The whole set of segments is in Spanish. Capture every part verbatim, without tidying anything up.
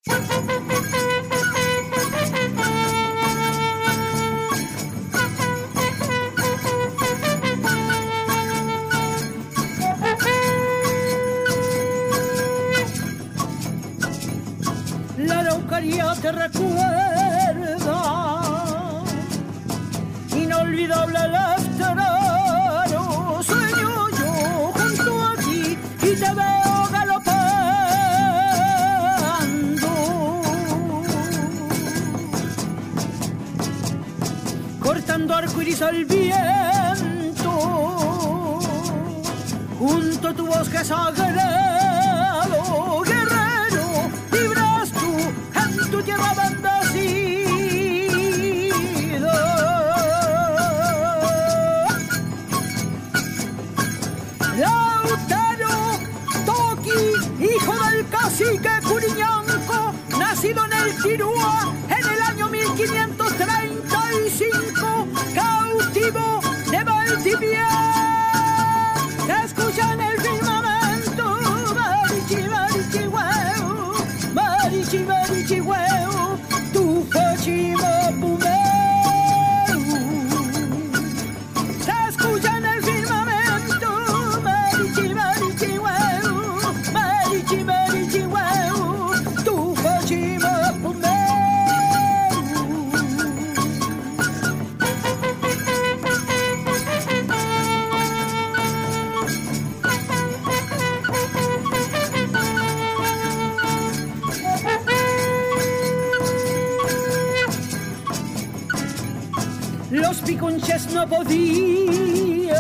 La Araucaria te recuerda, inolvidable el estreno. Sueño yo junto a ti y te veo galopando, cortando arcoíris al viento, junto a tu bosque sagrado. Guerrero, libras tú en tu tierra bendecida. Lautaro Toki, hijo del cacique Curiñanco, nacido en el Tirúa en el año mil quinientos treinta y cinco, cautivo de Valdivia. Te escucha en el firmamento, marichi, marichi, huevo, marichi, marichi, huevo, tu fachima pumeu. Se escucha en el firmamento, marichi, marichi, huevo, marichi, marichi, huevo, tu fachima pumeu. Los picunches no podían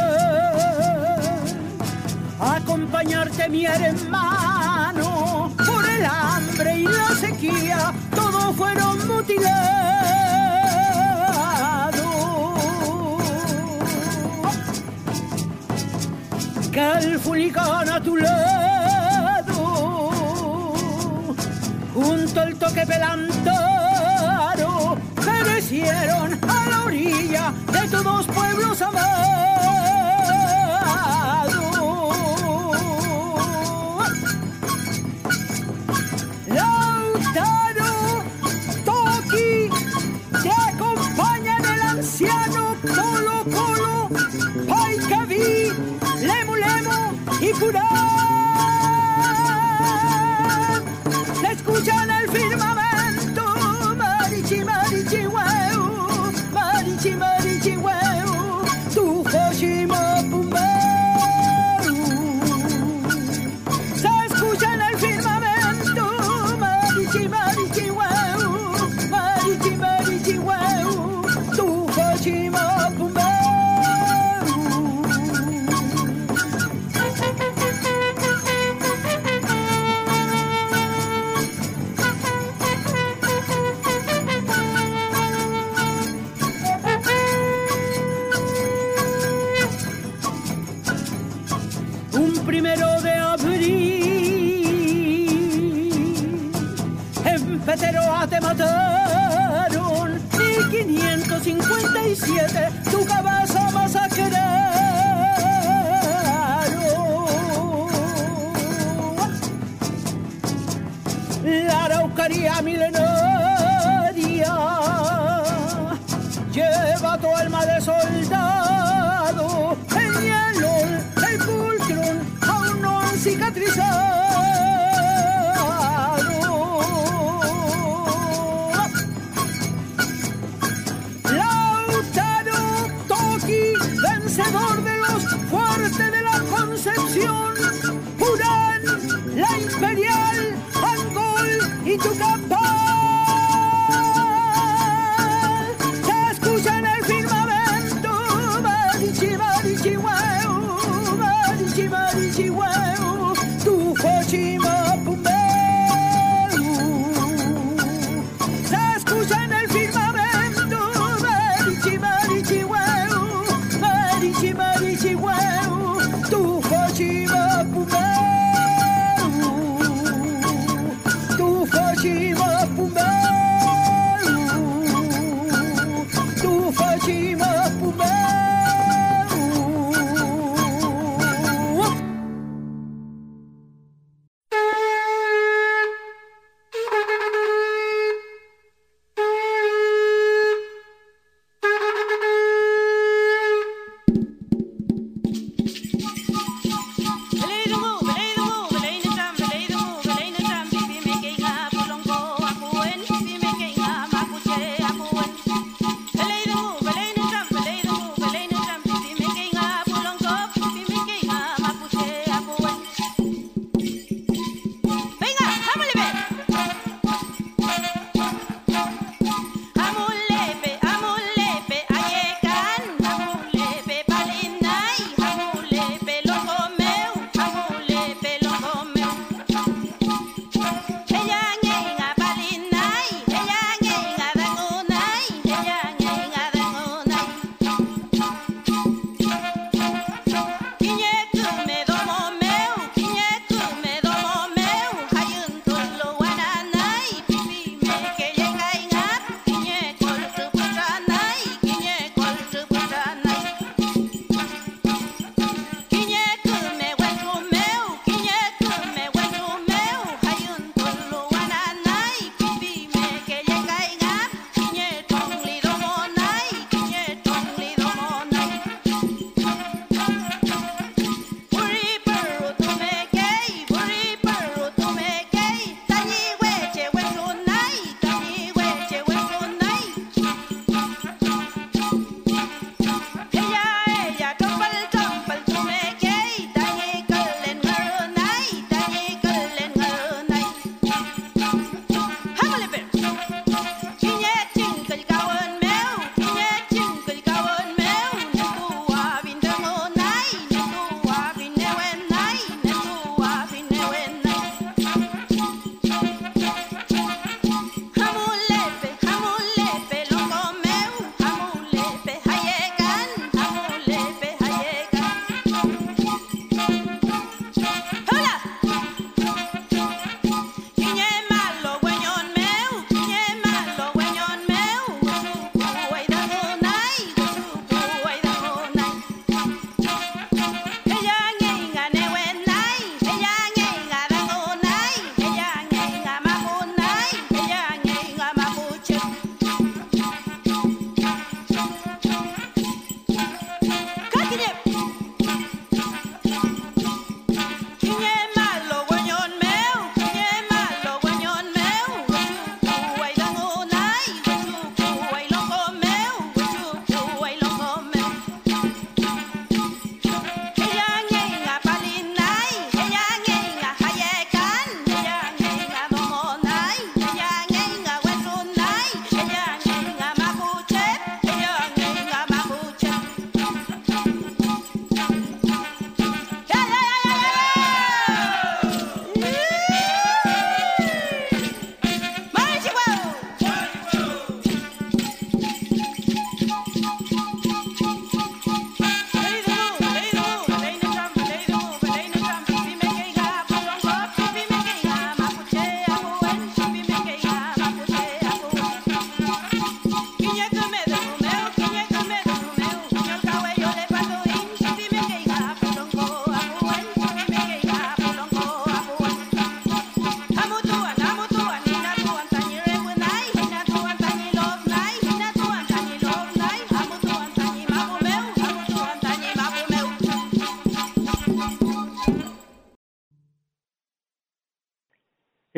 acompañarte, mi hermano, por el hambre y la sequía, todos fueron mutilados. Calfulicán a tu lado, junto al toque pelantaro, perecieron a la orilla de todos pueblos amados. Lautaro Toki, te acompaña el anciano Colo Colo, Paicaví, Lemu Lemu y Purá. Le escuchan el firmamento, marichi, marichi, huevo, marichi, marichi, huevo, tu Hoshima Pumbeu. Se escucha en el firmamento, marichi, marichi, huevo, marichi, marichi, huevo, tu Hoshima Pumbeu. Primero de abril, en Peteroa te mataron, y quinientos cincuenta y siete tu cabeza masacraron. La Araucaria milenaria lleva tu alma de soldado, Peñalol, el Pulcrón, aún no han cicatrizado. Lautaro Toki, vencedor de los fuertes de la Concepción, Purán, la Imperial, Angol y Tucapán. Se escucha en el firmamento,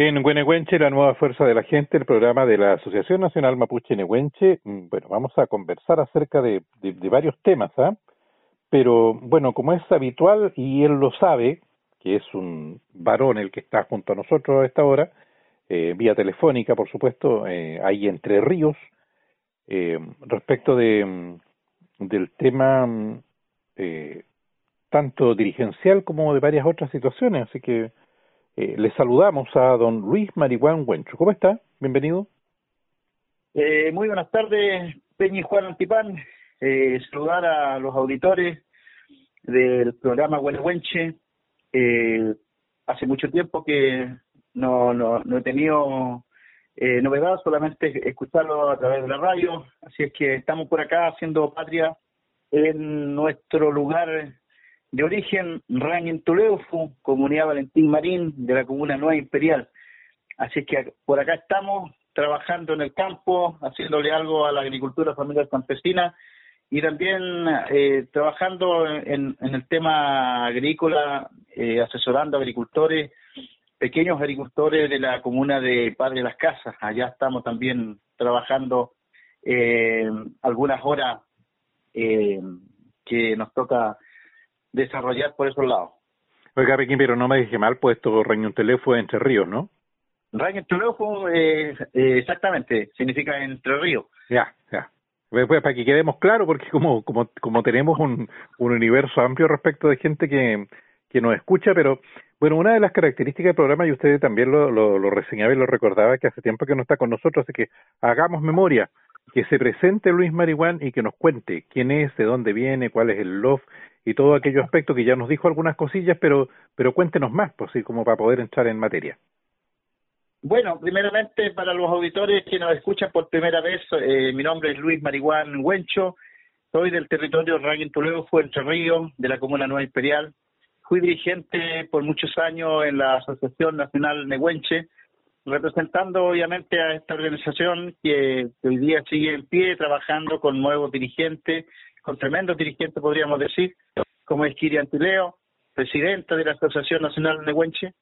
En Güenehuenche, la nueva fuerza de la gente, el programa de la Asociación Nacional Mapuche Nehuenche. Bueno, vamos a conversar acerca de, de, de varios temas, ¿ah? ¿eh? Pero, bueno, como es habitual, y él lo sabe, que es un varón el que está junto a nosotros a esta hora, eh, vía telefónica, por supuesto, eh, ahí Entre Ríos, eh, respecto de del tema eh, tanto dirigencial como de varias otras situaciones, así que Eh, le saludamos a don Luis Marihuán Huencho. ¿Cómo está? Bienvenido. Eh, muy buenas tardes, Peña y Juan Antipán. Eh, saludar a los auditores del programa Güenehuenche. Eh, hace mucho tiempo que no, no, no he tenido eh, novedad, solamente escucharlo a través de la radio. Así es que estamos por acá haciendo patria en nuestro lugar de origen, Rañen-Tuleufu, Comunidad Valentín Marín, de la Comuna Nueva Imperial. Así que por acá estamos trabajando en el campo, haciéndole algo a la agricultura familiar campesina y también eh, trabajando en, en el tema agrícola, eh, asesorando a agricultores, pequeños agricultores de la comuna de Padre Las Casas. Allá estamos también trabajando eh, algunas horas eh, que nos toca desarrollar por esos lados. Oiga, Pequín, pero no me dije mal, pues esto Rañón Teléfono Entre Ríos, ¿no? Rañón Teléfono, eh, eh, exactamente, significa Entre Ríos. Ya, ya. Pues, pues, para que quedemos claros, porque como como como tenemos un, un universo amplio respecto de gente que, que nos escucha, pero bueno, una de las características del programa, y usted también lo, lo, lo reseñaba y lo recordaba, que hace tiempo que no está con nosotros, así que hagamos memoria, que se presente Luis Marihuán y que nos cuente quién es, de dónde viene, cuál es el loft y todo aquello aspecto que ya nos dijo algunas cosillas, pero pero cuéntenos más, pues sí, como para poder entrar en materia. Bueno, primeramente para los auditores que nos escuchan por primera vez, eh, mi nombre es Luis Marihuán Huencho, soy del territorio Rañen-Tuleufu, Entre Ríos, de la Comuna Nueva Imperial. Fui dirigente por muchos años en la Asociación Nacional Nehuenche, representando obviamente a esta organización que, que hoy día sigue en pie, trabajando con nuevos dirigentes, con tremendos dirigentes podríamos decir, como es Kiri Antileo, presidenta de la Asociación Nacional Nehuenche.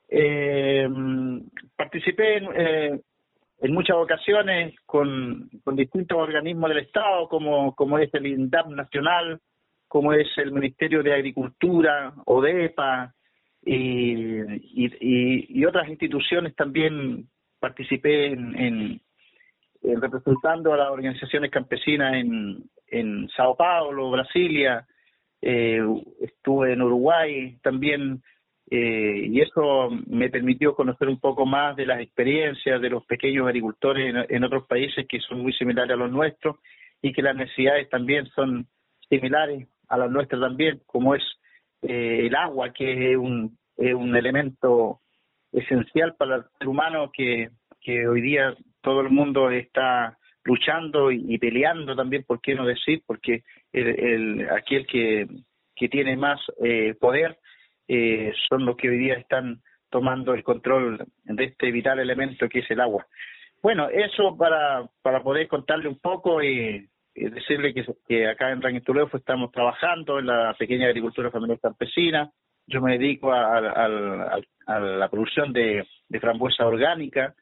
Eh, participé en, eh, en muchas ocasiones con, con distintos organismos del Estado, como, como es el INDAP Nacional, como es el Ministerio de Agricultura, ODEPA, y, y, y, y otras instituciones. También participé en, en, en representando a las organizaciones campesinas en, en Sao Paulo, Brasilia, eh, estuve en Uruguay también, eh, y eso me permitió conocer un poco más de las experiencias de los pequeños agricultores en, en otros países que son muy similares a los nuestros y que las necesidades también son similares a las nuestras también, como es eh, el agua, que es un, es un elemento esencial para el ser humano que, que hoy día todo el mundo está luchando y, y peleando también, por qué no decir, porque el, el aquel que, que tiene más eh, poder eh, son los que hoy día están tomando el control de este vital elemento que es el agua. Bueno, eso para, para poder contarle un poco y, y decirle que, que acá en Rañen-Tuleufu estamos trabajando en la pequeña agricultura familiar campesina. Yo me dedico a, a, a, a la producción de, de frambuesa orgánica,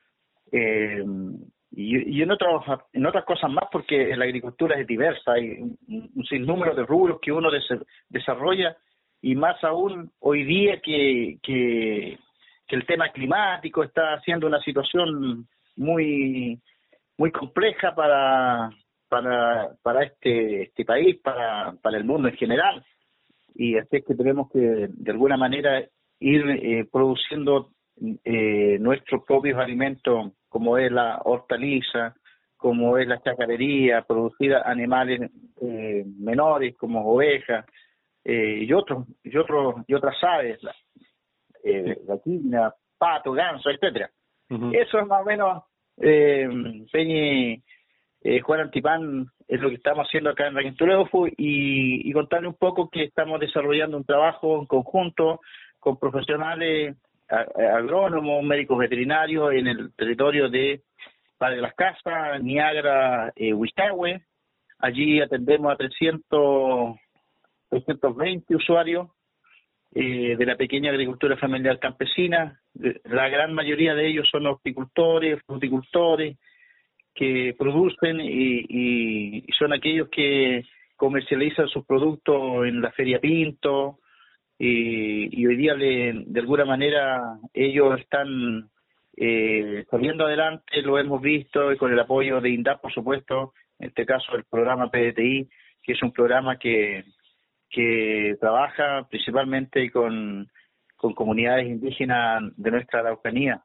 eh, y, y en, otros, en otras cosas más, porque la agricultura es diversa, hay un, un sinnúmero de rubros que uno des, desarrolla, y más aún hoy día que, que, que el tema climático está haciendo una situación muy muy compleja para para para este este país, para para el mundo en general, y así es que tenemos que de alguna manera ir eh, produciendo eh, nuestros propios alimentos, como es la hortaliza, como es la chacarería, producir animales eh, menores como ovejas, eh, y otros y otros y otras aves, la, eh, gallina, pato, ganso, etcétera. Uh-huh. Eso es más o menos, eh, Peñi, eh, Juan Antipán, es lo que estamos haciendo acá en Rañen-Tuleufu, y, y contarle un poco que estamos desarrollando un trabajo en conjunto con profesionales agrónomos, médicos veterinarios en el territorio de Padre Las Casas, Niagara, eh, Huichahue. Allí atendemos a trescientos, trescientos veinte usuarios eh, de la pequeña agricultura familiar campesina. La gran mayoría de ellos son horticultores, fruticultores, que producen y, y son aquellos que comercializan sus productos en la Feria Pinto, y, y hoy día le, de alguna manera ellos están eh, saliendo adelante, lo hemos visto, y con el apoyo de INDAP, por supuesto, en este caso el programa P D T I, que es un programa que, que trabaja principalmente con, con comunidades indígenas de nuestra Araucanía.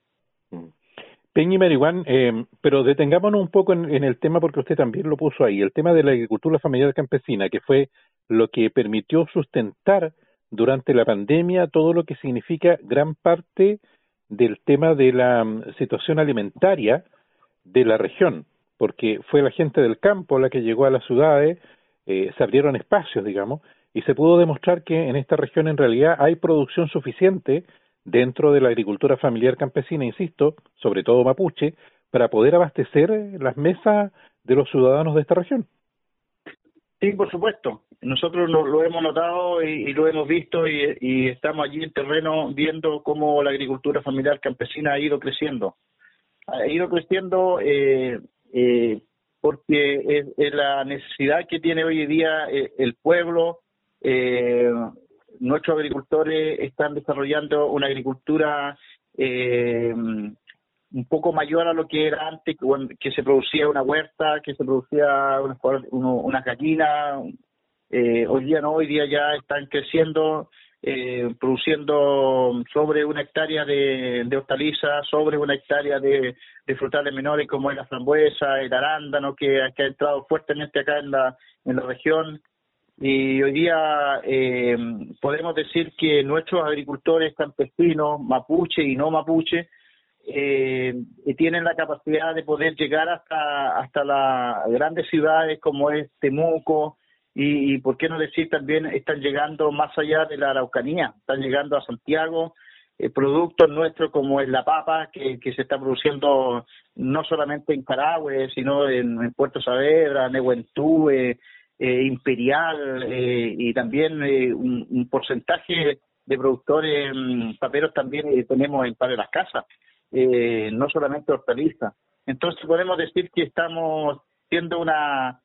Peñi Marihuán, eh, pero detengámonos un poco en, en el tema, porque usted también lo puso ahí, el tema de la agricultura familiar campesina, que fue lo que permitió sustentar durante la pandemia todo lo que significa gran parte del tema de la um, situación alimentaria de la región, porque fue la gente del campo la que llegó a las ciudades, eh, se abrieron espacios, digamos, y se pudo demostrar que en esta región en realidad hay producción suficiente dentro de la agricultura familiar campesina, insisto, sobre todo mapuche, para poder abastecer las mesas de los ciudadanos de esta región. Sí, por supuesto. Nosotros lo, lo hemos notado y, y lo hemos visto y, y estamos allí en terreno viendo cómo la agricultura familiar campesina ha ido creciendo. Ha ido creciendo eh, eh, porque es, es la necesidad que tiene hoy en día eh, el pueblo. Eh, nuestros agricultores están desarrollando una agricultura eh, un poco mayor a lo que era antes, que se producía una huerta, que se producía una, una gallina. Eh, hoy día no, hoy día ya están creciendo, eh, produciendo sobre una hectárea de, de hortalizas, sobre una hectárea de, de frutales menores como es la frambuesa, el arándano, que, que ha entrado fuertemente acá en la, en la región. Y hoy día eh, podemos decir que nuestros agricultores campesinos, mapuche y no mapuche, eh, tienen la capacidad de poder llegar hasta hasta las grandes ciudades como es Temuco, y, y por qué no decir también están llegando más allá de la Araucanía, están llegando a Santiago eh, productos nuestros como es la papa, que, que se está produciendo no solamente en Carahue, sino en, en Puerto Saavedra, Nehuentú, Eh, Imperial, eh, y también eh, un, un porcentaje de productores um, paperos también eh, tenemos en Par de las Casas, eh, no solamente hortalizas. Entonces podemos decir que estamos siendo una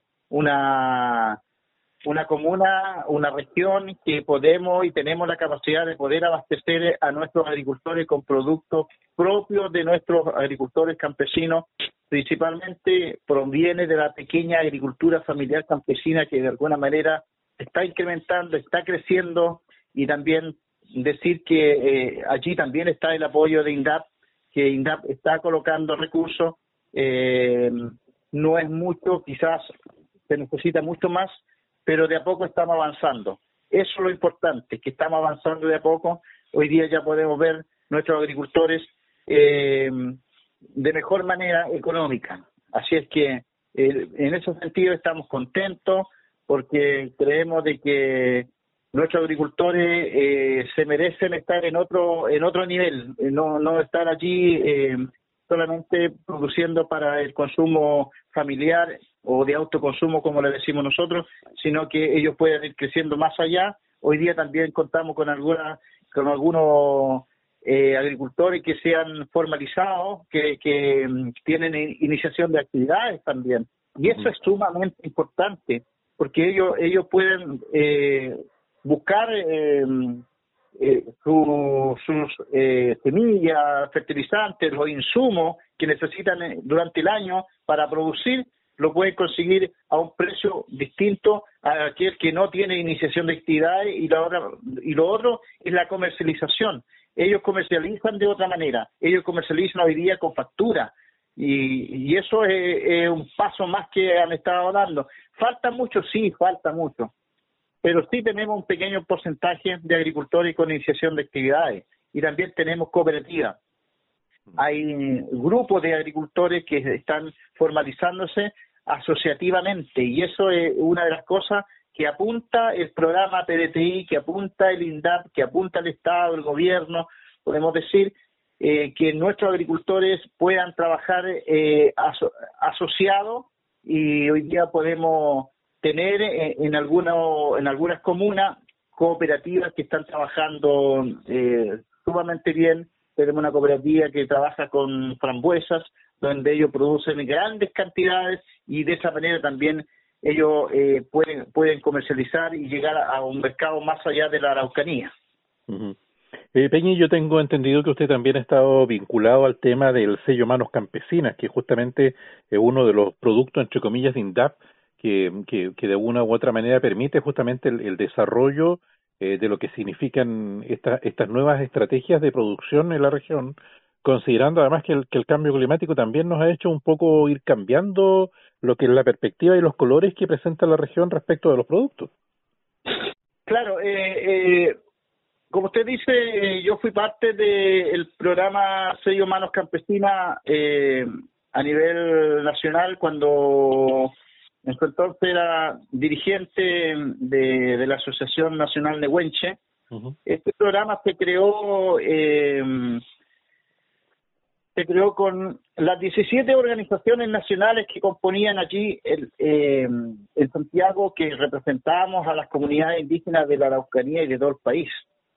una una comuna, una región que podemos y tenemos la capacidad de poder abastecer a nuestros agricultores con productos propios de nuestros agricultores campesinos. Principalmente proviene de la pequeña agricultura familiar campesina que de alguna manera está incrementando, está creciendo, y también decir que eh, allí también está el apoyo de INDAP, que INDAP está colocando recursos, eh, no es mucho, quizás se necesita mucho más, pero de a poco estamos avanzando. Eso es lo importante, que estamos avanzando de a poco. Hoy día ya podemos ver nuestros agricultores eh, de mejor manera económica. Así es que eh, en ese sentido estamos contentos porque creemos de que nuestros agricultores eh, se merecen estar en otro en otro nivel, no no estar allí eh, solamente produciendo para el consumo familiar o de autoconsumo, como le decimos nosotros, sino que ellos pueden ir creciendo más allá. Hoy día también contamos con alguna con algunos Eh, agricultores que se han formalizado, que, que um, tienen iniciación de actividades también, y eso uh-huh. es sumamente importante porque ellos ellos pueden eh, buscar eh, eh, su, sus eh, semillas, fertilizantes, los insumos que necesitan durante el año para producir, lo pueden conseguir a un precio distinto a aquel que no tiene iniciación de actividades. Y la otra, y lo otro es la comercialización. Ellos comercializan de otra manera, ellos comercializan hoy día con factura, y, y eso es, es un paso más que han estado dando. Falta mucho, sí, falta mucho, pero sí tenemos un pequeño porcentaje de agricultores con iniciación de actividades, y también tenemos cooperativas. Hay grupos de agricultores que están formalizándose asociativamente, y eso es una de las cosas que apunta el programa P D T I, que apunta el INDAP, que apunta el Estado, el gobierno. Podemos decir eh, que nuestros agricultores puedan trabajar eh, aso asociados, y hoy día podemos tener eh, en, alguno, en algunas comunas cooperativas que están trabajando eh, sumamente bien. Tenemos una cooperativa que trabaja con frambuesas, donde ellos producen grandes cantidades y de esa manera también ellos eh, pueden pueden comercializar y llegar a, a un mercado más allá de la Araucanía. Uh-huh. eh, Peñi, yo tengo entendido que usted también ha estado vinculado al tema del sello Manos Campesinas, que justamente es uno de los productos, entre comillas, de INDAP, que, que, que de una u otra manera permite justamente el, el desarrollo eh, de lo que significan esta, estas nuevas estrategias de producción en la región, considerando además que el, que el cambio climático también nos ha hecho un poco ir cambiando lo que es la perspectiva y los colores que presenta la región respecto de los productos. Claro, eh, eh, como usted dice, eh, yo fui parte del programa Sello Manos Campesinas eh, a nivel nacional cuando en su entonces era dirigente de, de la Asociación Nacional Nehuenche. Uh-huh. Este programa se creó eh, se creó con las diecisiete organizaciones nacionales que componían allí el, eh, en Santiago, que representábamos a las comunidades indígenas de la Araucanía y de todo el país.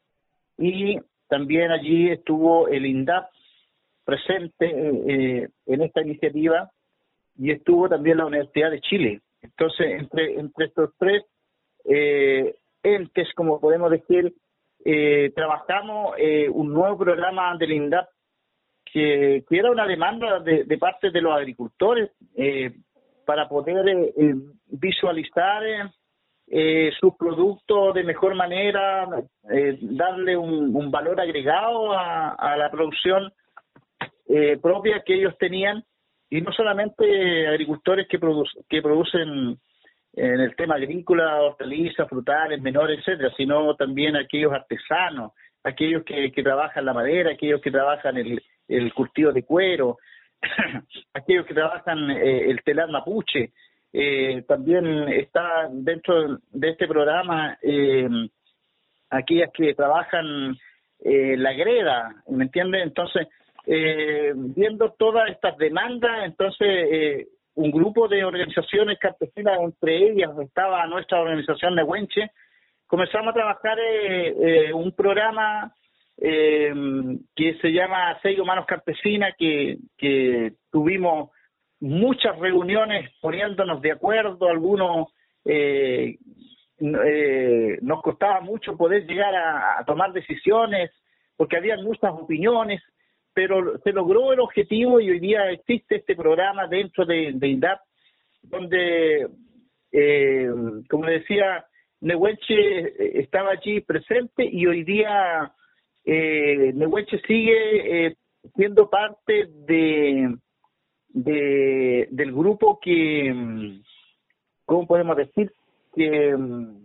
Y también allí estuvo el INDAP presente eh, en esta iniciativa, y estuvo también la Universidad de Chile. Entonces, entre, entre estos tres eh, entes, como podemos decir, eh, trabajamos eh, un nuevo programa del INDAP que, que era una demanda de, de parte de los agricultores eh, para poder eh, eh, visualizar eh, eh, sus productos de mejor manera, eh, darle un, un valor agregado a, a la producción eh, propia que ellos tenían. Y no solamente agricultores que, produ- que producen en el tema agrícola, hortalizas, frutales, menores, etcétera, sino también aquellos artesanos, aquellos que, que trabajan la madera, aquellos que trabajan el, el cultivo de cuero, aquellos que trabajan eh, el telar mapuche. Eh, también está dentro de este programa eh, aquellas que trabajan eh, la greda, ¿me entiendes? Entonces, Eh, viendo todas estas demandas, entonces eh, un grupo de organizaciones campesinas, entre ellas estaba nuestra organización Nehuenche, comenzamos a trabajar eh, eh, un programa eh, que se llama Sello Manos Campesinas, que, que tuvimos muchas reuniones poniéndonos de acuerdo, algunos eh, eh, nos costaba mucho poder llegar a, a tomar decisiones porque había muchas opiniones, pero se logró el objetivo y hoy día existe este programa dentro de, de INDAP, donde, eh, como decía, Nehuenche estaba allí presente y hoy día eh, Nehuenche sigue eh, siendo parte de, de del grupo que, ¿cómo podemos decir? Que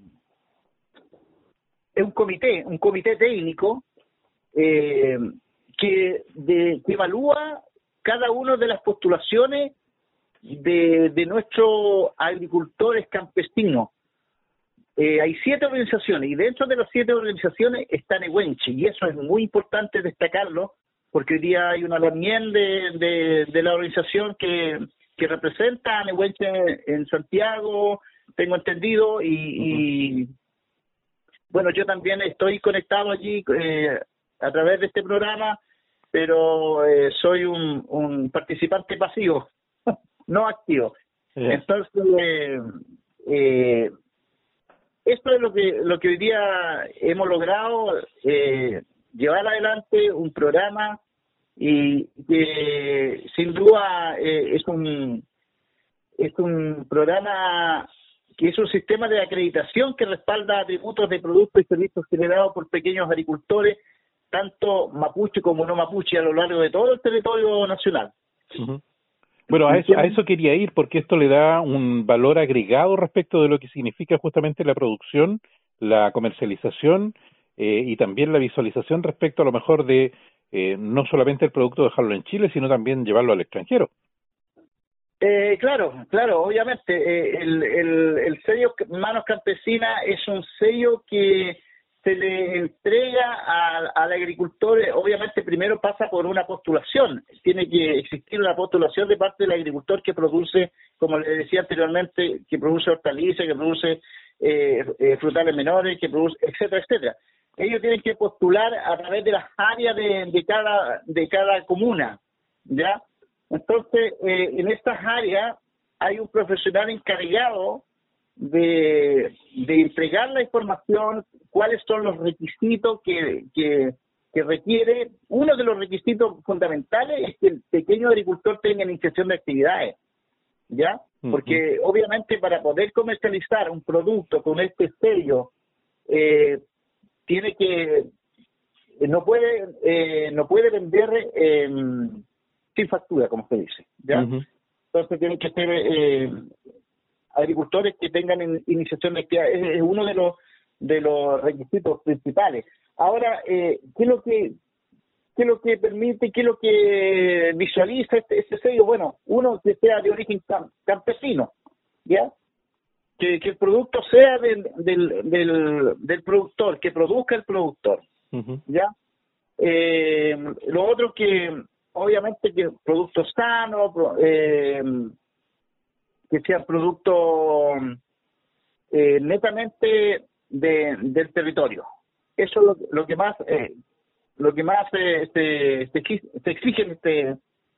es un comité, un comité técnico eh, que, de, que evalúa cada una de las postulaciones de, de nuestros agricultores campesinos. Eh, hay siete organizaciones y dentro de las siete organizaciones está Nehuenche, y eso es muy importante destacarlo porque hoy día hay una reunión de, de, de la organización que, que representa a Nehuenche en Santiago, tengo entendido, y, uh-huh. y bueno, yo también estoy conectado allí eh, a través de este programa, pero eh, soy un, un participante pasivo, no activo. Yeah. Entonces, eh, eh, esto es lo que lo que hoy día hemos logrado, eh, llevar adelante un programa y que sin duda eh, es un es un programa que es un sistema de acreditación que respalda atributos de productos y servicios generados por pequeños agricultores, tanto mapuche como no mapuche, a lo largo de todo el territorio nacional. Uh-huh. Bueno, a eso, a eso quería ir, porque esto le da un valor agregado respecto de lo que significa justamente la producción, la comercialización eh, y también la visualización respecto a lo mejor de eh, no solamente el producto dejarlo en Chile, sino también llevarlo al extranjero. Eh, claro, claro, obviamente. Eh, el, el, el sello Manos Campesinas es un sello que se le entrega a, al agricultor. Obviamente primero pasa por una postulación, tiene que existir una postulación de parte del agricultor que produce, como le decía anteriormente, que produce hortalizas, que produce eh, eh, frutales menores, que producen, etcétera, etcétera. Ellos tienen que postular a través de las áreas de, de cada de cada comuna, ¿ya? Entonces, eh, en estas áreas hay un profesional encargado de, de entregar la información, cuáles son los requisitos que, que, que requiere. Uno de los requisitos fundamentales es que el pequeño agricultor tenga iniciación de actividades, ¿ya? Porque uh-huh. obviamente para poder comercializar un producto con este sello, eh, tiene que, no puede eh, no puede vender eh, sin factura, como se dice, ¿ya? Uh-huh. Entonces tienen que ser eh, agricultores que tengan in, iniciación de actividad. Es, es uno de los de los requisitos principales. Ahora, eh, ¿qué es lo que qué es lo que permite, qué es lo que visualiza este, este sello? Bueno, uno que sea de origen cam, campesino, ¿ya? Que, que el producto sea del, del, del, del productor, que produzca el productor, uh-huh. ¿ya? Eh, lo otro que, obviamente, que productos sanos, eh, que sean productos eh, netamente de, del territorio. Eso es lo, lo que más eh, lo que más eh, se, se, se exige en este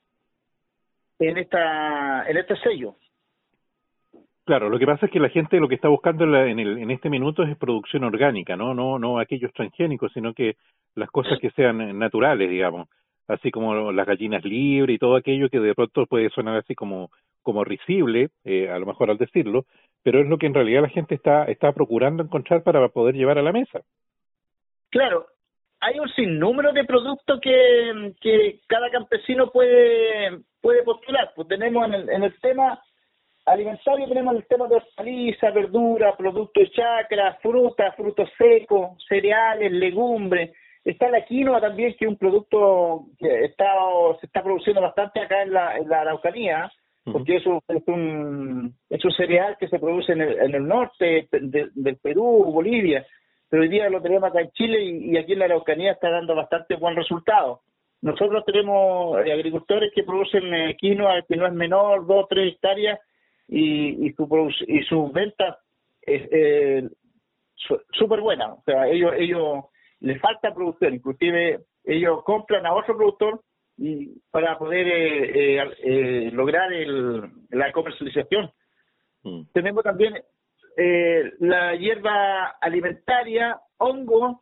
en esta en este sello. Claro, lo que pasa es que la gente lo que está buscando en, la, en, el, en este minuto es producción orgánica, no no no aquellos transgénicos, sino que las cosas que sean naturales, digamos, así como las gallinas libres y todo aquello que de pronto puede sonar así como como risible, eh, a lo mejor al decirlo, pero es lo que en realidad la gente está está procurando encontrar para poder llevar a la mesa. Claro, hay un sinnúmero de productos que, que cada campesino puede puede postular. Pues tenemos en el, en el tema alimentario, tenemos el tema de hortalizas, verduras, productos de chacra, frutas, frutos secos, cereales, legumbres. Está la quinoa también, que es un producto que está, se está produciendo bastante acá en la, en la Araucanía, porque eso es un, es un cereal que se produce en el, en el norte de, del Perú, Bolivia, pero hoy día lo tenemos acá en Chile y, y aquí en la Araucanía está dando bastante buen resultado. Nosotros tenemos eh, agricultores que producen eh, quinoa, que no es menor, dos o tres hectáreas, y, y su y sus ventas es eh, súper buena. O sea, ellos ellos les falta producción, inclusive ellos compran a otro productor y para poder eh, eh, eh, lograr el, la comercialización. Mm. Tenemos también eh, la hierba alimentaria, hongo,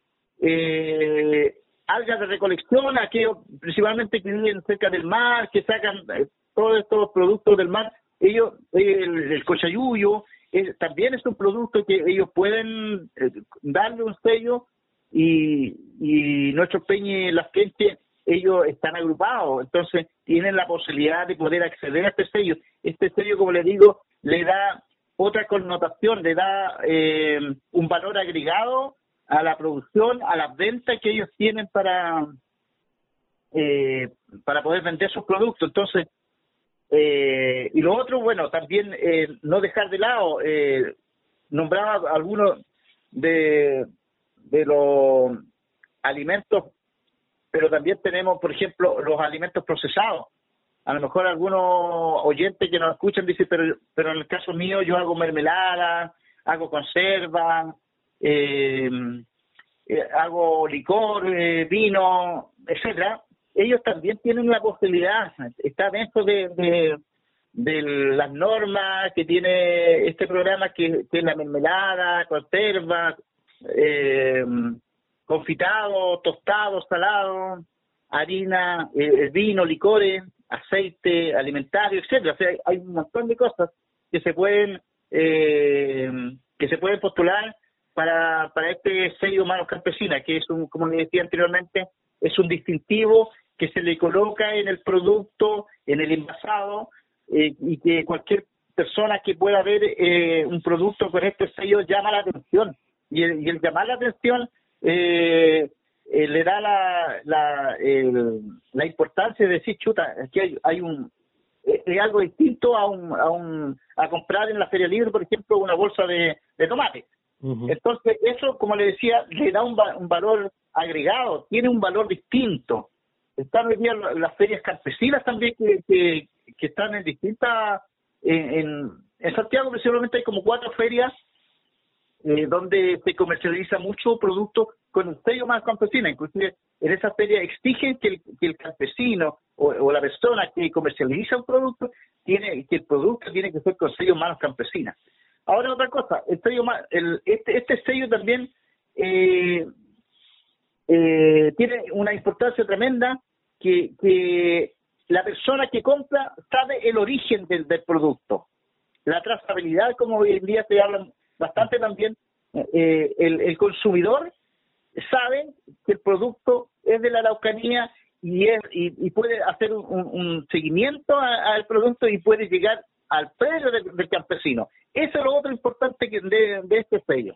eh, algas de recolección, aquellos principalmente que viven cerca del mar, que sacan eh, todos estos productos del mar. Ellos, el, el cochayuyo, es, también es un producto que ellos pueden eh, darle un sello, y, y nuestros peñas, las gentes, ellos están agrupados, entonces tienen la posibilidad de poder acceder a este sello. Este sello, como les digo, le da otra connotación, le da eh, un valor agregado a la producción, a las ventas que ellos tienen para eh, para poder vender sus productos. Entonces, eh, y lo otro, bueno, también eh, no dejar de lado, eh, nombraba algunos de, de los alimentos, pero también tenemos, por ejemplo, los alimentos procesados. A lo mejor algunos oyentes que nos escuchan dicen, pero pero en el caso mío yo hago mermelada, hago conserva, eh, eh, hago licor, eh, vino, etcétera. Ellos también tienen la posibilidad, está dentro de, de, de las normas que tiene este programa, que, que es la mermelada, conserva, eh, confitado, tostado, salado, harina, eh, vino, licores, aceite alimentario, etcétera. O sea, hay un montón de cosas que se pueden eh, que se pueden postular para para este sello Manos Campesinas, que es un, como les decía anteriormente, es un distintivo que se le coloca en el producto, en el envasado, eh, y que cualquier persona que pueda ver eh, un producto con este sello llama la atención, y el, y el llamar la atención eh, eh, le da la la, el, la importancia de decir, chuta, aquí hay, hay un es eh, algo distinto a un a un a comprar en la Feria Libre, por ejemplo, una bolsa de, de tomate. Uh-huh. Entonces eso, como le decía, le da un, un valor agregado, tiene un valor distinto. Están hoy día las ferias campesinas también que, que, que están en distintas en, en, en Santiago, principalmente hay como cuatro ferias eh, donde se comercializa mucho producto con el sello Manos Campesinas. Inclusive en esa feria exigen que el, que el campesino o, o la persona que comercializa un producto, tiene que el producto tiene que ser con sello Manos Campesinas. Ahora otra cosa, el sello, el, este, este sello también eh, eh, tiene una importancia tremenda, que, que la persona que compra sabe el origen del, del producto. La trazabilidad, como hoy en día se habla bastante también, eh, el, el consumidor sabe que el producto es de la Araucanía y, es, y, y puede hacer un, un seguimiento al producto y puede llegar al precio del, del campesino. Eso es lo otro importante que de, de este sello.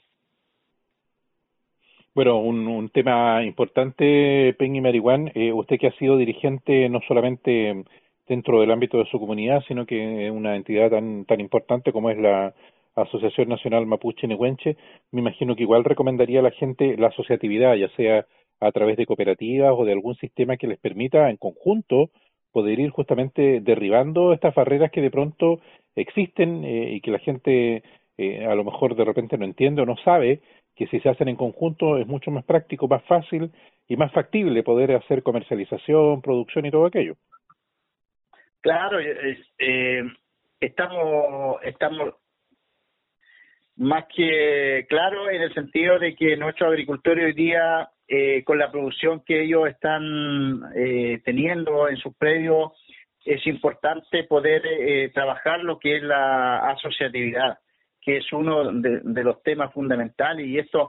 Bueno, un, un tema importante, Peñi Marihuán, eh, usted que ha sido dirigente no solamente dentro del ámbito de su comunidad, sino que una entidad tan tan importante como es la Asociación Nacional Mapuche Nehuenche, me imagino que igual recomendaría a la gente la asociatividad, ya sea a través de cooperativas o de algún sistema que les permita en conjunto poder ir justamente derribando estas barreras que de pronto existen eh, y que la gente eh, a lo mejor de repente no entiende o no sabe, que si se hacen en conjunto es mucho más práctico, más fácil y más factible poder hacer comercialización, producción y todo aquello. Claro, eh, estamos estamos más que claro en el sentido de que nuestros agricultores hoy día, eh, con la producción que ellos están eh, teniendo en sus predios, es importante poder eh, trabajar lo que es la asociatividad, que es uno de, de los temas fundamentales, y esto,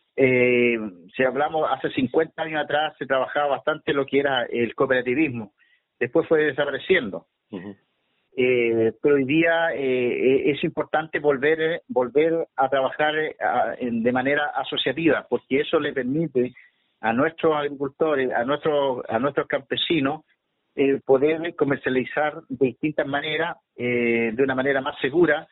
eh, si hablamos hace cincuenta años atrás, se trabajaba bastante lo que era el cooperativismo, después fue desapareciendo. Uh-huh. Eh, pero hoy día eh, es importante volver volver a trabajar a, en, de manera asociativa, porque eso le permite a nuestros agricultores, a nuestros a nuestros campesinos, eh, poder comercializar de distintas maneras, eh, de una manera más segura,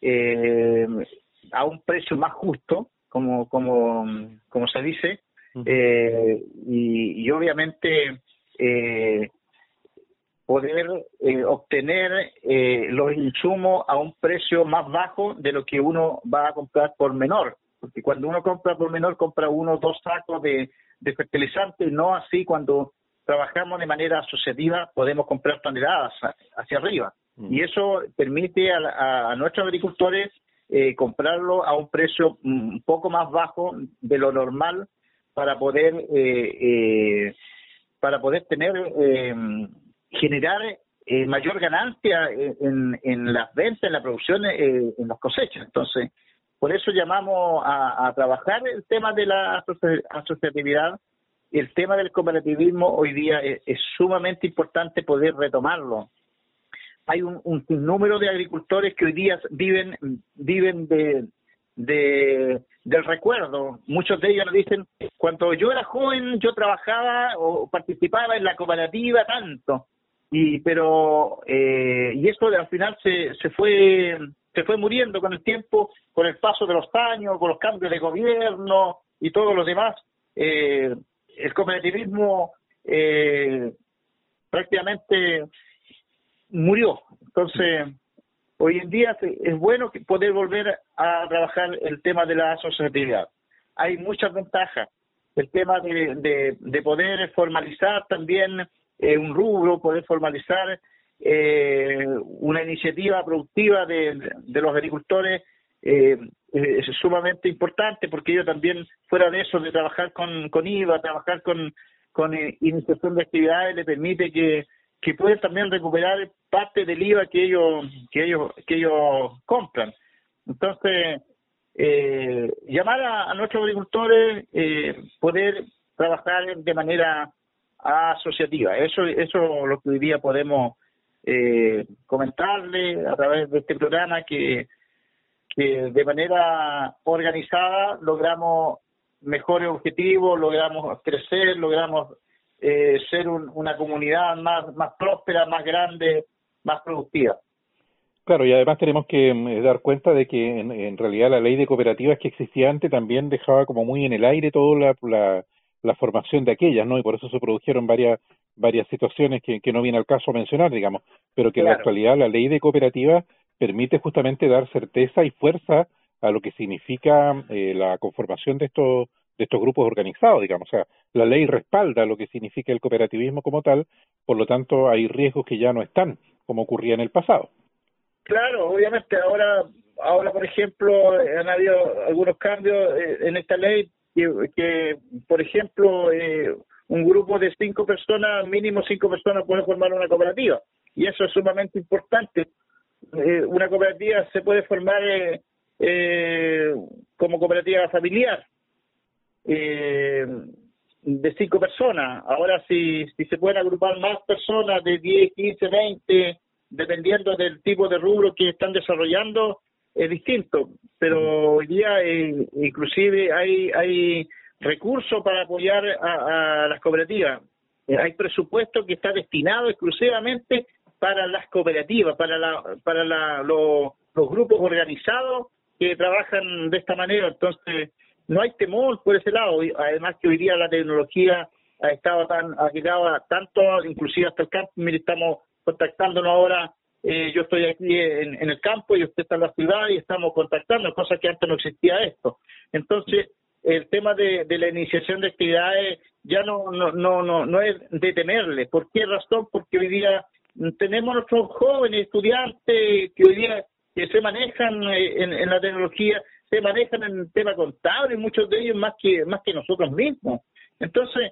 eh, a un precio más justo, como como como se dice, uh-huh. eh, y, y obviamente eh, poder eh, obtener eh, los insumos a un precio más bajo de lo que uno va a comprar por menor, porque cuando uno compra por menor compra uno o dos sacos de, de fertilizantes, no así cuando trabajamos de manera asociativa podemos comprar toneladas hacia arriba, mm. y eso permite a, a, a nuestros agricultores eh, comprarlo a un precio un poco más bajo de lo normal para poder eh, eh, para poder tener eh, generar eh, mayor ganancia en, en las ventas, en la producción, eh, en las cosechas. Entonces, por eso llamamos a, a trabajar el tema de la asociatividad. El tema del cooperativismo hoy día es, es sumamente importante poder retomarlo. Hay un, un sinnúmero de agricultores que hoy día viven viven de, de del recuerdo. Muchos de ellos nos dicen, cuando yo era joven yo trabajaba o participaba en la cooperativa tanto, y pero eh, y esto al final se se fue se fue muriendo con el tiempo, con el paso de los años, con los cambios de gobierno y todo lo demás. Eh, el cooperativismo eh, prácticamente murió. Entonces, hoy en día es bueno poder volver a trabajar el tema de la asociatividad. Hay muchas ventajas. El tema de, de, de poder formalizar también eh, un rubro, poder formalizar eh, una iniciativa productiva de, de los agricultores eh, es sumamente importante, porque ellos también, fuera de eso, de trabajar con, con I V A, trabajar con, con eh, iniciación de actividades, le permite que que pueden también recuperar parte del I V A que ellos que ellos que ellos compran. Entonces, eh, llamar a, a nuestros agricultores, eh, poder trabajar de manera asociativa. Eso eso es lo que hoy día podemos eh, comentarle a través de este programa, que que de manera organizada logramos mejores objetivos, logramos crecer, logramos Eh, ser un, una comunidad más más próspera, más grande, más productiva. Claro, y además tenemos que eh, dar cuenta de que en, en realidad la ley de cooperativas que existía antes también dejaba como muy en el aire toda la, la, la formación de aquellas, ¿no? Y por eso se produjeron varias varias situaciones que, que no viene al caso mencionar, digamos, pero que claro, en la actualidad la ley de cooperativas permite justamente dar certeza y fuerza a lo que significa eh, la conformación de estos de estos grupos organizados, digamos. O sea, la ley respalda lo que significa el cooperativismo como tal, por lo tanto hay riesgos que ya no están, como ocurría en el pasado. Claro, obviamente ahora, ahora por ejemplo, han habido algunos cambios eh, en esta ley que, que por ejemplo, eh, un grupo de cinco personas, mínimo cinco personas pueden formar una cooperativa, y eso es sumamente importante. Eh, una cooperativa se puede formar eh, eh, como cooperativa familiar, eh, de cinco personas. Ahora si, si se pueden agrupar más personas de diez, quince, veinte, dependiendo del tipo de rubro que están desarrollando, es distinto, pero hoy día eh, inclusive hay hay recursos para apoyar a, a las cooperativas. Eh, hay presupuesto que está destinado exclusivamente para las cooperativas, para la para la, lo, los grupos organizados que trabajan de esta manera. Entonces no hay temor por ese lado. Además que hoy día la tecnología ha estado tan, ha llegado a tanto, inclusive hasta el campo. Mire, estamos contactándonos ahora, eh, yo estoy aquí en, en el campo y usted está en la ciudad y estamos contactando, cosa que antes no existía esto. Entonces, el tema de, de la iniciación de actividades ya no no no no, no es detenerle. ¿Por qué razón? Porque hoy día tenemos nuestros jóvenes estudiantes que hoy día que se manejan en, en la tecnología, se manejan en el tema contable, muchos de ellos más que más que nosotros mismos. Entonces,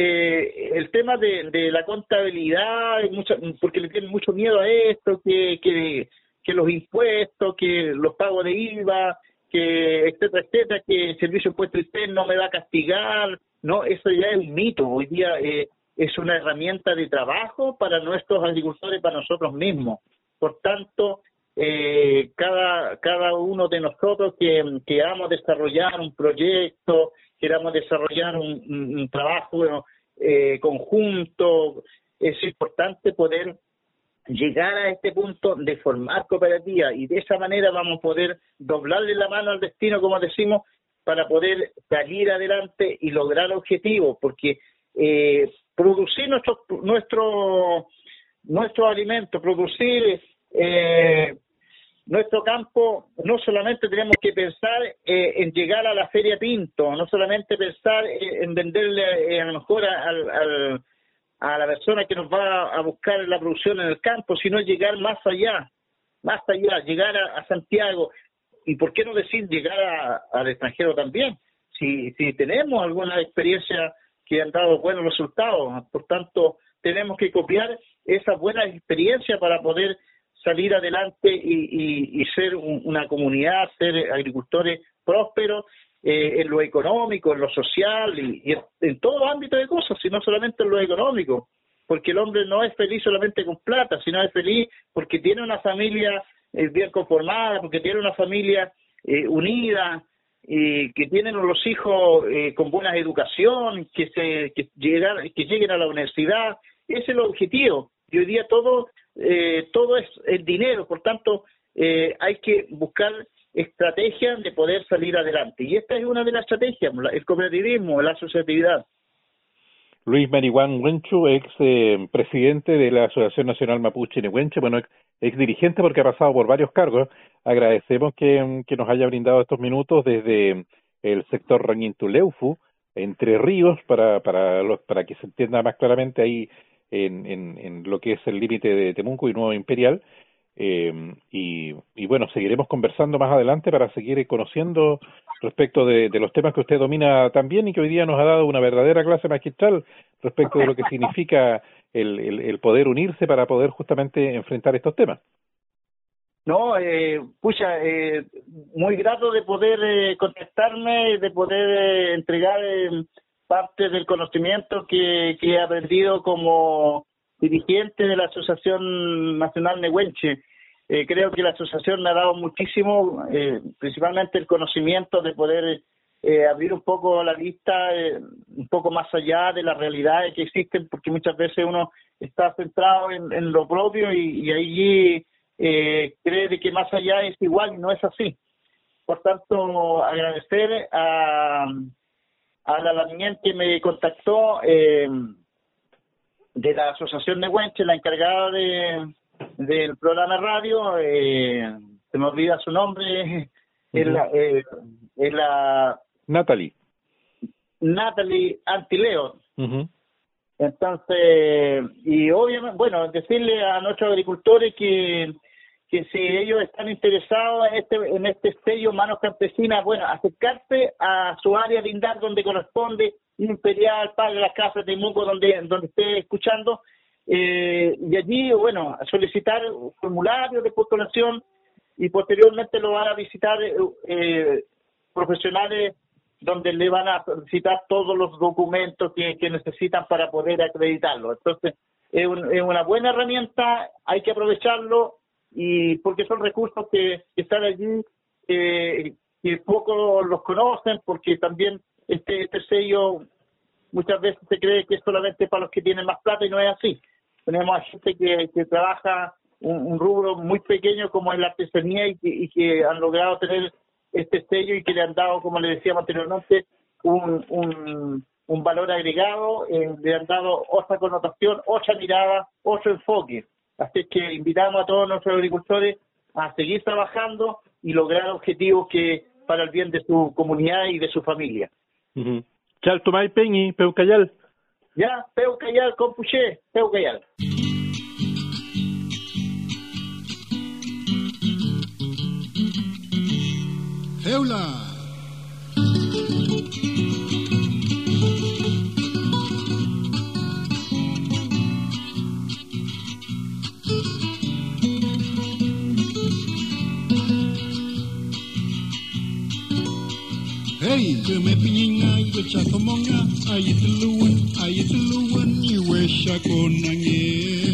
eh, el tema de, de la contabilidad, mucho, porque le tienen mucho miedo a esto, que, que que los impuestos, que los pagos de I V A, que etcétera, etcétera, que el Servicio de Impuesto Interno me va a castigar. No, eso ya es un mito. Hoy día eh, es una herramienta de trabajo para nuestros agricultores, para nosotros mismos. Por tanto, eh, cada cada uno de nosotros que queramos desarrollar un proyecto, queramos desarrollar un, un, un trabajo eh, conjunto, es importante poder llegar a este punto de formar cooperativa, y de esa manera vamos a poder doblarle la mano al destino, como decimos, para poder salir adelante y lograr objetivos, porque eh, producir nuestro nuestro nuestro alimento, producir eh, nuestro campo, no solamente tenemos que pensar eh, en llegar a la Feria Pinto, no solamente pensar eh, en venderle eh, a lo mejor al, al a la persona que nos va a buscar la producción en el campo, sino llegar más allá, más allá, llegar a, a Santiago, y por qué no decir llegar a, al extranjero también, si si tenemos alguna experiencia que han dado buenos resultados. Por tanto, tenemos que copiar esas buenas experiencias para poder salir adelante y, y, y ser un, una comunidad, ser agricultores prósperos, Eh, en lo económico, en lo social y, y en todo ámbito de cosas, sino solamente en lo económico, porque el hombre no es feliz solamente con plata, sino es feliz porque tiene una familia eh, bien conformada, porque tiene una familia eh, unida, y que tienen los hijos eh, con buena educación, que se que llegan, que lleguen a la universidad. Ese es el objetivo, y hoy día todo eh, todo es el dinero. Por tanto, eh, hay que buscar estrategias de poder salir adelante, y esta es una de las estrategias, el cooperativismo, la asociatividad. Luis Marihuán Huenchu, ex eh, presidente de la Asociación Nacional Mapuche Nehuenche, bueno, ex, ex dirigente porque ha pasado por varios cargos. Agradecemos que, que nos haya brindado estos minutos desde el sector Rañintuleufu, Entre Ríos, para para los, para que se entienda más claramente ahí en, en, en lo que es el límite de Temuco y Nuevo Imperial. Eh, y, y bueno, seguiremos conversando más adelante para seguir conociendo respecto de, de los temas que usted domina también, y que hoy día nos ha dado una verdadera clase magistral respecto de lo que significa el, el, el poder unirse para poder justamente enfrentar estos temas. No, eh, pucha, eh, muy grato de poder eh, contestarme, de poder eh, entregar eh, parte del conocimiento que, que he aprendido como dirigente de la Asociación Nacional Nehuenche. Eh, creo que la asociación me ha dado muchísimo, eh, principalmente el conocimiento de poder eh, abrir un poco la vista, eh, un poco más allá de las realidades que existen, porque muchas veces uno está centrado en, en lo propio y, y allí eh, cree de que más allá es igual, y no es así. Por tanto, agradecer a, a la, la niña que me contactó eh, de la Asociación Nehuenche, la encargada de del programa radio, eh, se me olvida su nombre, es la, eh, es la Natalie. Natalie Antileo. Uh-huh. Entonces, y obviamente, bueno, decirle a nuestros agricultores que que si ellos están interesados en este en este sello Manos Campesinas, bueno, acercarse a su área lindar donde corresponde, Imperial, Padre Las Casas, Temuco, donde donde esté escuchando, eh, y allí, bueno, solicitar formularios de postulación y posteriormente lo van a visitar eh, profesionales donde le van a solicitar todos los documentos que, que necesitan para poder acreditarlo. Entonces, es, un, es una buena herramienta, hay que aprovecharlo, y porque son recursos que, que están allí, eh, que pocos los conocen, porque también este, este sello muchas veces se cree que es solamente para los que tienen más plata, y no es así. Tenemos a gente que, que trabaja un, un rubro muy pequeño como es la artesanía y que, y que han logrado tener este sello y que le han dado, como le decíamos anteriormente, un, un, un valor agregado, eh, le han dado otra connotación, otra mirada, otro enfoque. Así que invitamos a todos nuestros agricultores a seguir trabajando y lograr objetivos que para el bien de su comunidad y de su familia. Uh-huh. Chal Tomay Peñi, Peucayal. Ya, Peucayal, Compuché, Peucayal. Heula. Hey, que me piña y que chacomonga, ay te luan, ay te luan, y huesha con angue.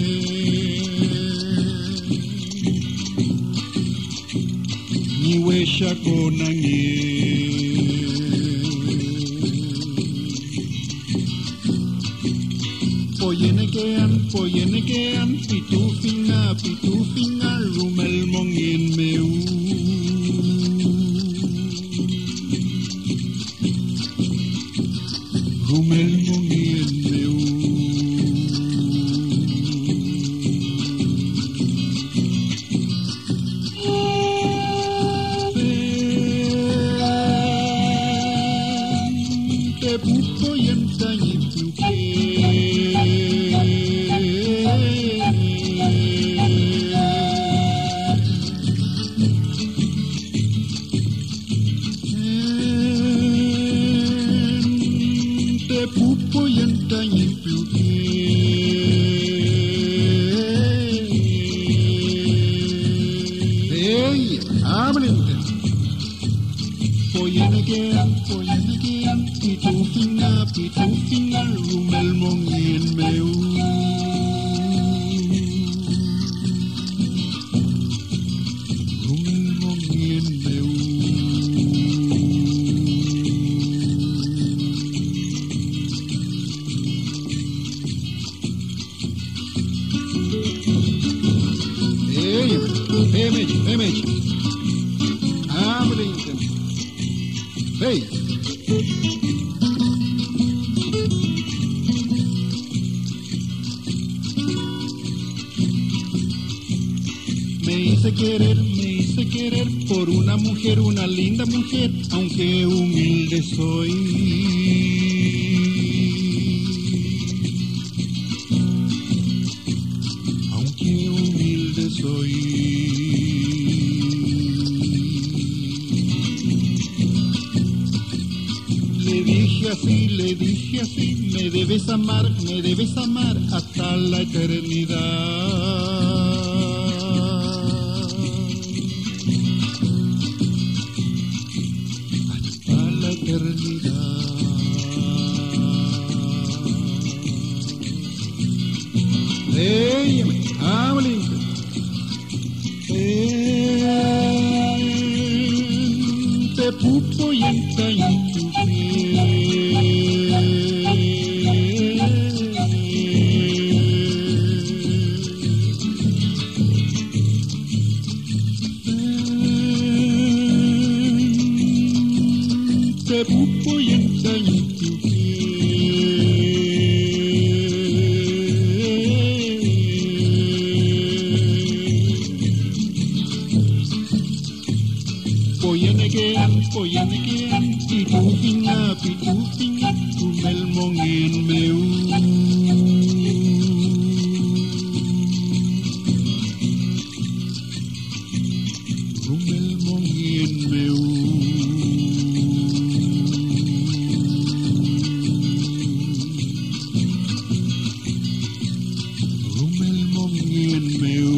Ni huesha con angue. Poyenekean, poyenekean, pitufinga, pitufinga, rumel mongin meu. Rumel mongin meu. Te pupo y entañi aunque humilde soy. Aunque humilde soy. Le dije así, le dije así, me debes amar, me debes amar hasta la eternidad. Hey, hable. Te pupo y entañi tu poyanekean pitupinga pitupinga rumel mongin meu rumel mongin meu rumel mongin meu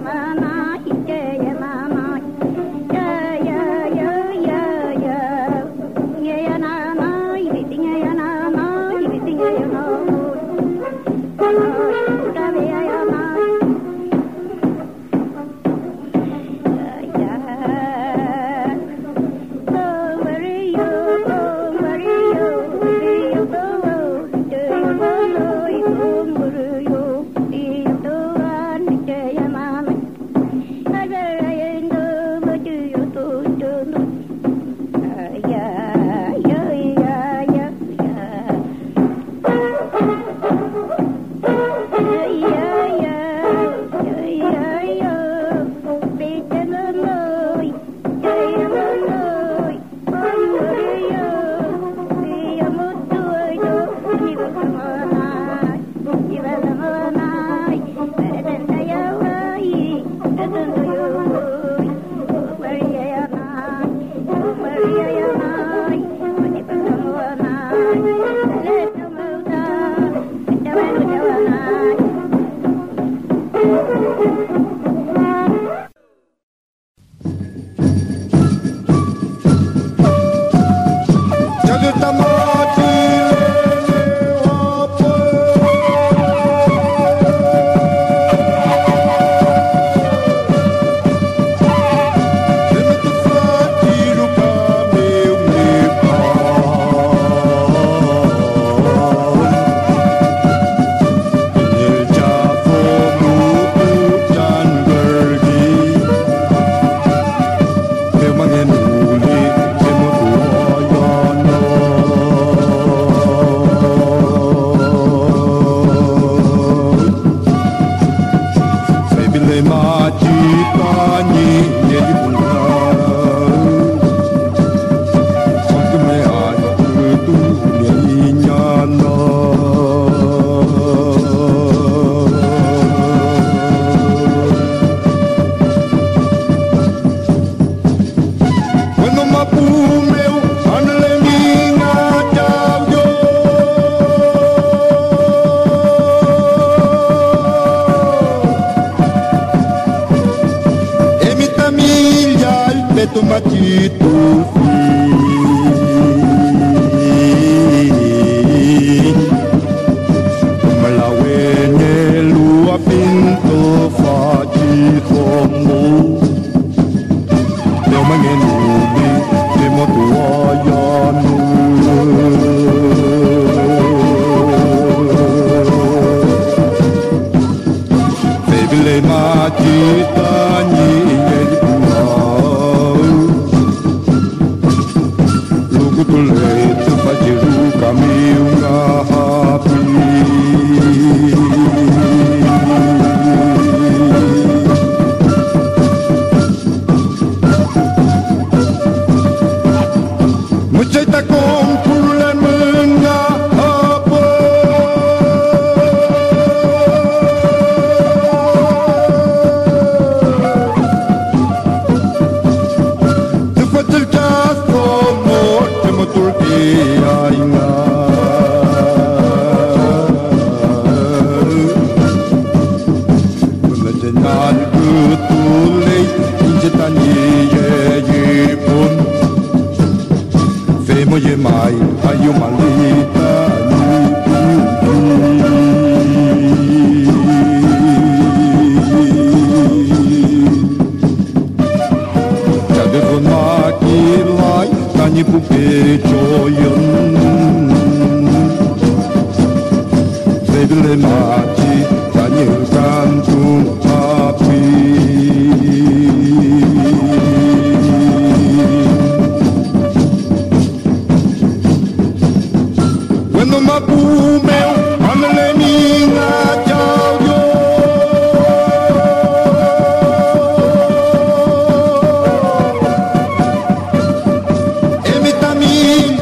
Emita mi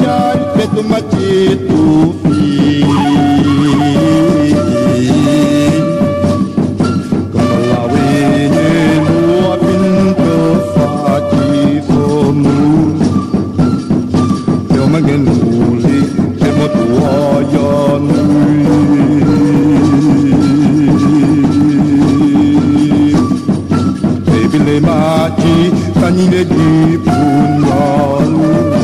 마치 산이네 깊은 마을